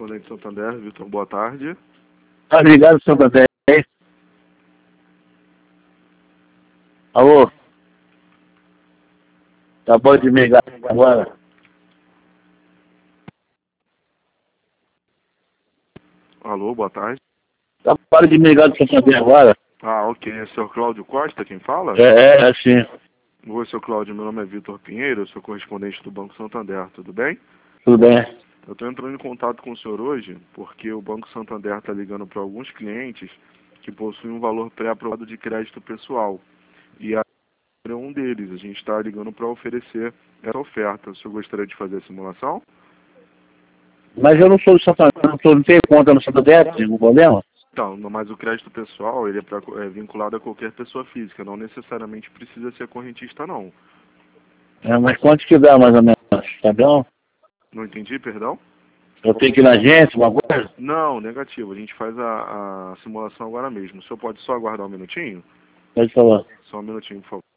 correspondente Santander, Vitor, boa tarde. Obrigado, Santander. Alô? Acabou de me ligar agora. Alô, boa tarde. Acabou de me ligar do Santander agora. Ah, ok. É o senhor Cláudio Costa quem fala? É assim. Oi, seu Cláudio, meu nome é Vitor Pinheiro, eu sou correspondente do Banco Santander, tudo bem? Tudo bem. Eu estou entrando em contato com o senhor hoje porque o Banco Santander está ligando para alguns clientes que possuem um valor pré-aprovado de crédito pessoal. E a é um deles. A gente está ligando para oferecer essa oferta. O senhor gostaria de fazer a simulação? Mas eu não sou do Santander, não tenho conta no Santander, tem algum problema? Então, mas o crédito pessoal ele é vinculado a qualquer pessoa física, não necessariamente precisa ser correntista, não. Mas quanto que dá mais ou menos? Tá bom? Não entendi, perdão? Eu tenho que ir na agência, uma coisa? Não, negativo. A gente faz a simulação agora mesmo. O senhor pode só aguardar um minutinho? Pode falar. Só um minutinho, por favor.